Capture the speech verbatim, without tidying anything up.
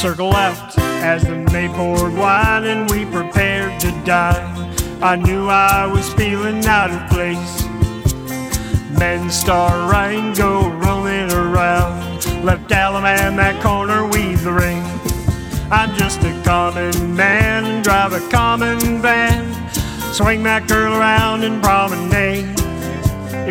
Circle left as the maid poured wine and we prepared to dine. I knew I was feeling out of place. Men start right, go rolling around. Left Alabama, that corner, weave the ring. I'm just a common man and drive a common van. Swing that girl around and promenade.